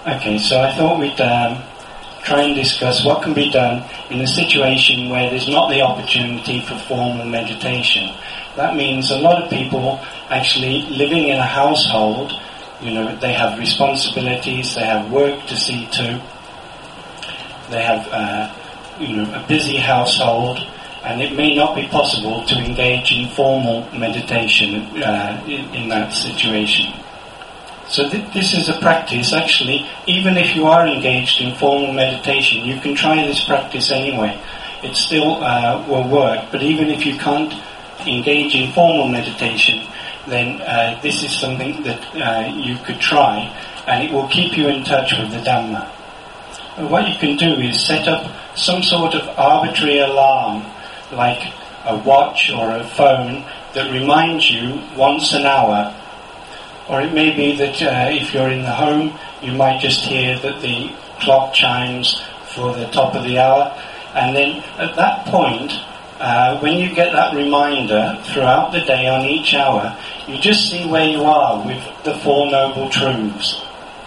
Okay, so I thought we'd try and discuss what can be done in a situation where there's not the opportunity for formal meditation. That means a lot of people actually living in a household, they have responsibilities, they have work to see to, they have, a busy household, and it may not be possible to engage in formal meditation in that situation. So this is a practice, actually, even if you are engaged in formal meditation, you can try this practice anyway. It still will work, but even if you can't engage in formal meditation, then this is something that you could try, and it will keep you in touch with the Dhamma. What you can do is set up some sort of arbitrary alarm, like a watch or a phone, that reminds you once an hour. Or it may be that if you're in the home, you might just hear that the clock chimes for the top of the hour. And then at that point, when you get that reminder throughout the day on each hour, you just see where you are with the Four Noble Truths.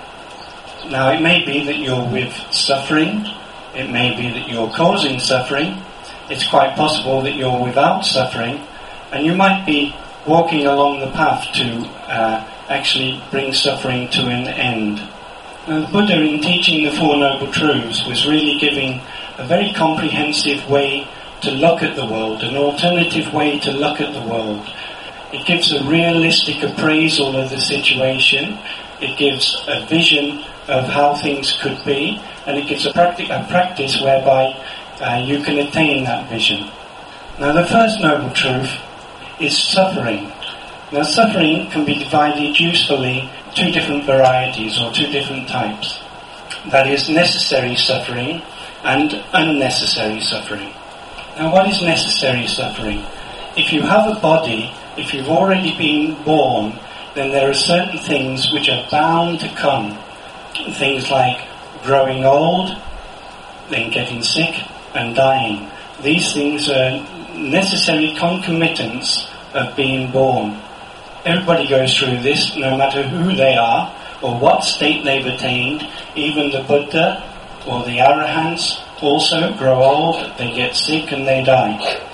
Now it may be that you're with suffering, it may be that you're causing suffering, it's quite possible that you're without suffering, and you might be walking along the path to actually bring suffering to an end. Now, the Buddha, in teaching the Four Noble Truths, was really giving a very comprehensive way to look at the world, an alternative way to look at the world. It gives a realistic appraisal of the situation, it gives a vision of how things could be, and it gives a practice whereby you can attain that vision. Now, the first Noble Truth is suffering. Now, suffering can be divided usefully two different varieties or two different types. That is, necessary suffering and unnecessary suffering. Now, what is necessary suffering? If you have a body, if you've already been born, then there are certain things which are bound to come. Things like growing old, then getting sick and dying. These things are necessary concomitants of being born. Everybody goes through this, no matter who they are or what state they've attained. Even the Buddha or the Arahants also grow old, they get sick and they die.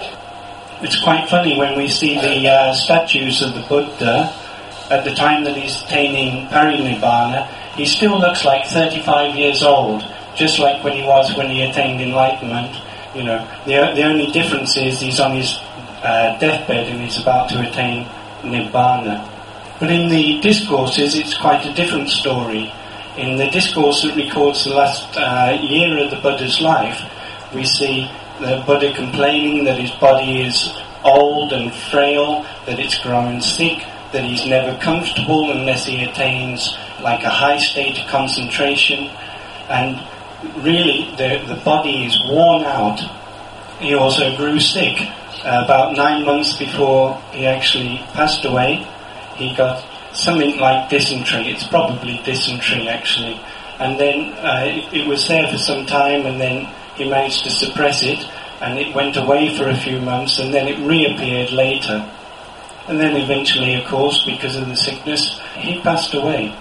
It's quite funny when we see the statues of the Buddha at the time that he's attaining Parinibbana. He still looks like 35 years old, just like when he was when he attained enlightenment. The only difference is he's on his deathbed and he's about to attain Nibbana. But in the discourses, it's quite a different story. In the discourse that records the last year of the Buddha's life, we see the Buddha complaining that his body is old and frail, that it's growing sick, that he's never comfortable unless he attains like a high state of concentration, and really the body is worn out. He also grew sick. About 9 months before he actually passed away, he got something like dysentery. It's probably dysentery actually. And then it was there for some time, and then he managed to suppress it, and it went away for a few months, and then it reappeared later. And then eventually, of course, because of the sickness, he passed away.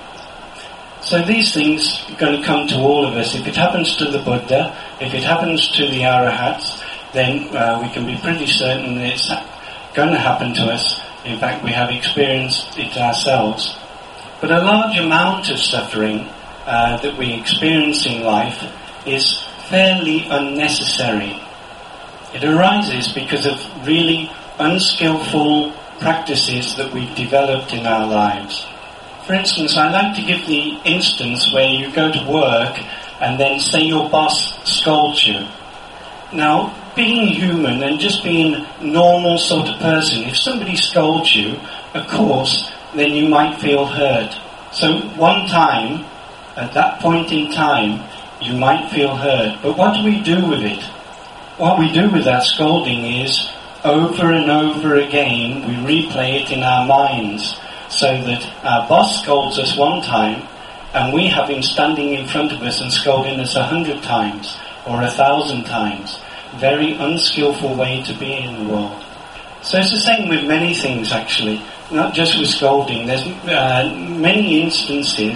So these things are going to come to all of us. If it happens to the Buddha, if it happens to the Arahats, then we can be pretty certain that it's going to happen to us. In fact, we have experienced it ourselves. But a large amount of suffering that we experience in life is fairly unnecessary. It arises because of really unskillful practices that we've developed in our lives. For instance, I like to give the instance where you go to work and then say your boss scolds you. Now, being human and just being a normal sort of person, if somebody scolds you, of course, then you might feel hurt. So one time, at that point in time, you might feel hurt. But what do we do with it? What we do with that scolding is, over and over again, we replay it in our minds, so that our boss scolds us one time, and we have him standing in front of us and scolding us 100 times, or 1,000 times. Very unskillful way to be in the world. So it's the same with many things actually, not just with scolding. There's many instances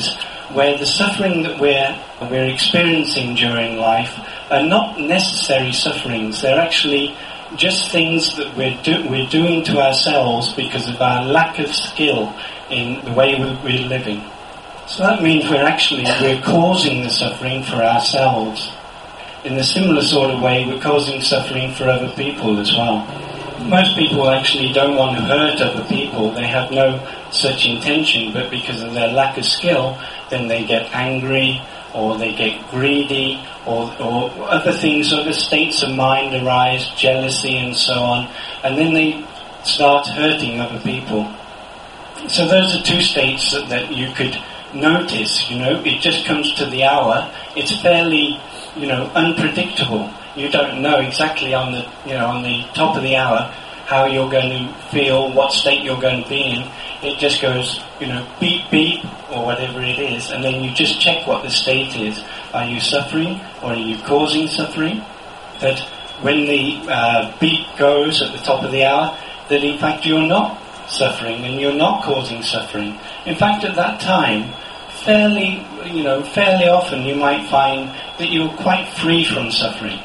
where the suffering that we're experiencing during life are not necessary sufferings. They're actually just things that we're doing to ourselves because of our lack of skill in the way we're living. So that means we're causing the suffering for ourselves. In a similar sort of way, we're causing suffering for other people as well. Most people actually don't want to hurt other people. They have no such intention, but because of their lack of skill, then they get angry, or they get greedy, or other things, other states of mind arise, jealousy and so on, and then they start hurting other people. So those are two states that you could notice. It just comes to the hour. It's fairly, unpredictable. You don't know exactly on the top of the hour how you're going to feel, what state you're going to be in. It just goes, beep, beep, or whatever it is, and then you just check what the state is. Are you suffering, or are you causing suffering? That when the beep goes at the top of the hour, that in fact you're not suffering, and you're not causing suffering. In fact, at that time, fairly often you might find that you're quite free from suffering.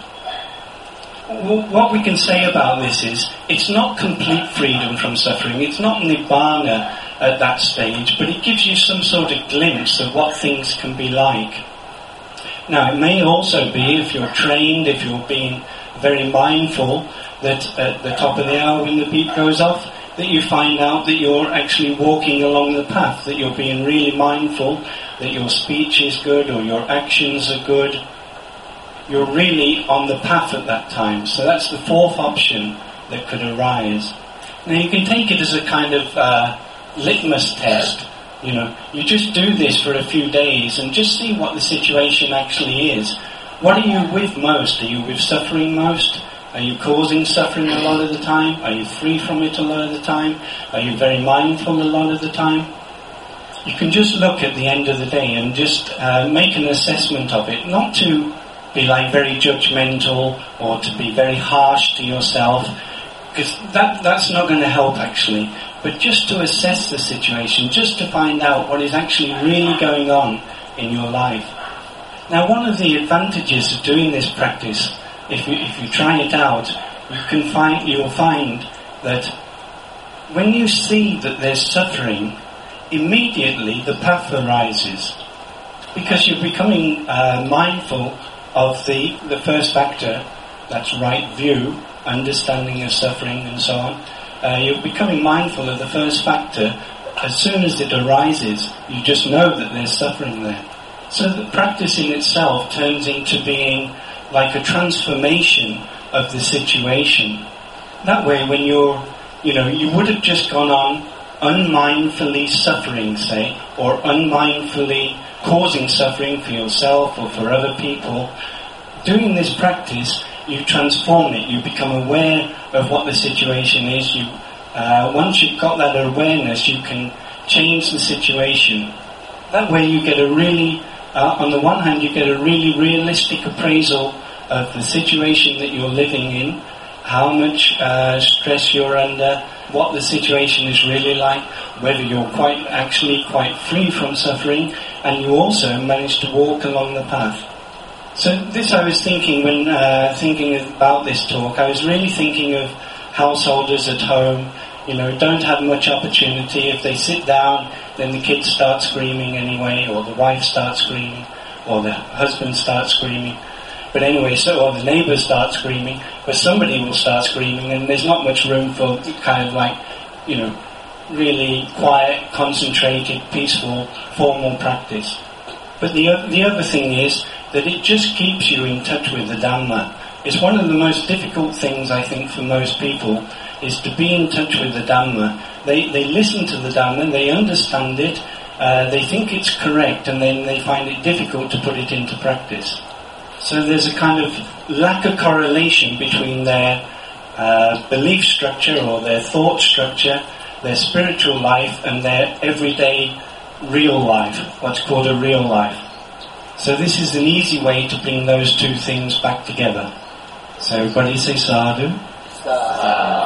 What we can say about this is, it's not complete freedom from suffering, it's not nibbana at that stage, but it gives you some sort of glimpse of what things can be like. Now, it may also be, if you're trained, if you're being very mindful, that at the top of the hour when the beep goes off, that you find out that you're actually walking along the path, that you're being really mindful, that your speech is good or your actions are good. You're really on the path at that time. So that's the fourth option that could arise. Now you can take it as a kind of litmus test. You just do this for a few days and just see what the situation actually is. What are you with most? Are you with suffering most? Are you causing suffering a lot of the time? Are you free from it a lot of the time? Are you very mindful a lot of the time? You can just look at the end of the day and just make an assessment of it, not to be very judgmental or to be very harsh to yourself, because that's not going to help actually, but just to assess the situation, just to find out what is actually really going on in your life. Now, one of the advantages of doing this practice, if you try it out, you will find that when you see that there's suffering, immediately the path arises, because you're becoming mindful of the first factor, that's right view, understanding of suffering and so on. You're becoming mindful of the first factor. As soon as it arises, you just know that there's suffering there. So the practice in itself turns into being like a transformation of the situation. That way, when you would have just gone on unmindfully suffering, say, or unmindfully causing suffering for yourself or for other people. Doing this practice, you transform it. You become aware of what the situation is. Once you've got that awareness, you can change the situation. That way you get on the one hand, you get a really realistic appraisal of the situation that you're living in, how much stress you're under, what the situation is really like, whether you're quite free from suffering, and you also manage to walk along the path. So this I was thinking when thinking about this talk, I was really thinking of householders at home, don't have much opportunity. If they sit down, then the kids start screaming anyway, or the wife starts screaming, or the husband starts screaming. But anyway, or the neighbours start screaming, but somebody will start screaming, and there's not much room for kind of really quiet, concentrated, peaceful, formal practice. But the other thing is that it just keeps you in touch with the Dhamma. It's one of the most difficult things, I think, for most people, is to be in touch with the Dhamma. They listen to the Dhamma, they understand it, they think it's correct, and then they find it difficult to put it into practice. So there's a kind of lack of correlation between their belief structure or their thought structure, their spiritual life, and their everyday real life, what's called a real life. So this is an easy way to bring those two things back together. So everybody say sadhu. Sadhu.